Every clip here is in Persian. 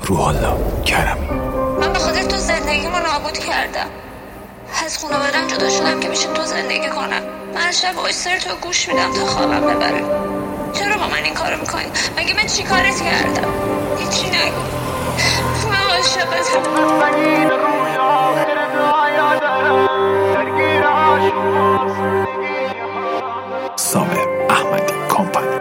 روح الله کرمی. من به خاطر تو زندگیمو نابود کردم. از خانواده‌ام جدا شدم که بشه تو زندگی کنم. من شب وایسر تو گوش میدم تا خوابم ببره. چرا با من این کارو میکنی؟ مگه من چی کارت کردم؟ هیچی نگو. من عاشقتم. صابر احمدی کمپانی.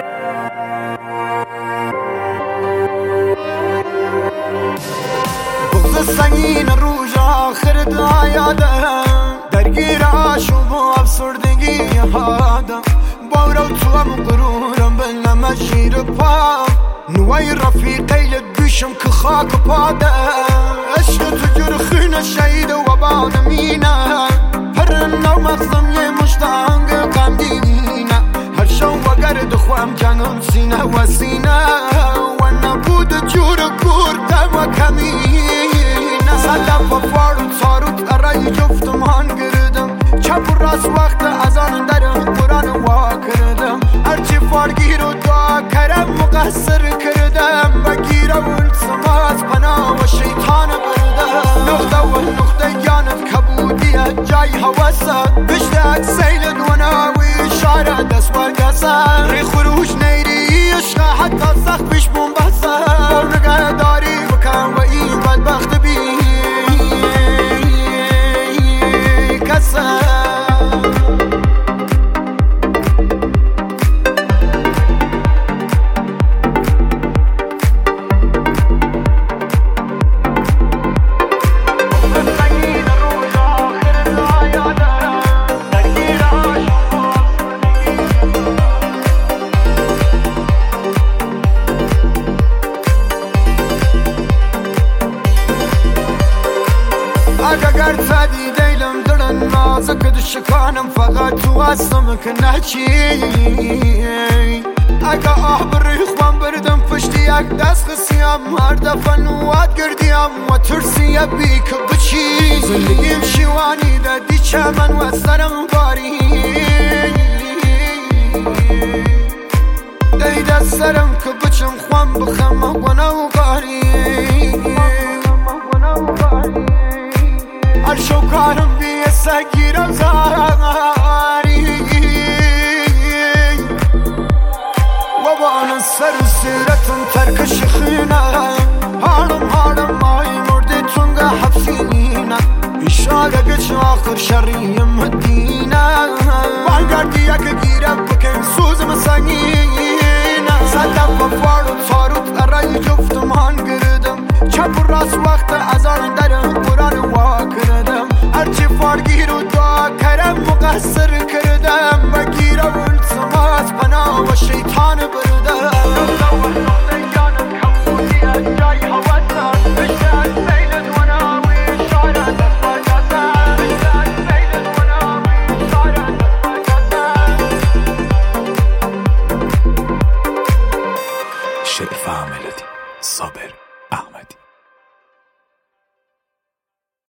بغض سنگین روز آخر دایادم، درگیر عاشق و افسردگی هادم. بارو تو هم غرورم بلنم شیر پام، نوای رفیقی لدوشم که خاک پادم. عشق تو جرخین شهید و بانمینه، پر نو مغزم یه مشتانگ غمگینه. هر شو وگرد خوام جنم سینه و سینه، و نبود جور گردم و کمینه. سلب و فارو تاروت ارای جفتم هان گردم، چپ و راست وقت از آن در قرآن وا کردم. هرچی فارگیر و دعا کرم مقصر کردم، بگیر و التماس پناه و شیطان بردم. نقطه و نقطه جانت کبودیه جای حواسه، بشتاق سیل دوناوی شاره دست برگسه. ری خروش نیری عشقه حتی سخت پیش بومبسه، نگه داری بکن و این بدبخت بی کسه. اگر تدی دیلم درن نازک دشکانم، فقط تو هستم که نچی. اگه آه بریخوام بردم پشتی یک دست خسیم، هر دفعه نوات گردیم و ترسی بی که بچی. زندگیم شیوانی دادی چمن و سرم باری، دیده سرم که بچم خوام بخم و نوگاری. هر شو کارم بیه سگیرم زاری، و با آن سر سیرتم ترکش خینم. هارم مای مرده تونگه حبسینم، ایشاله گچ آخر شریم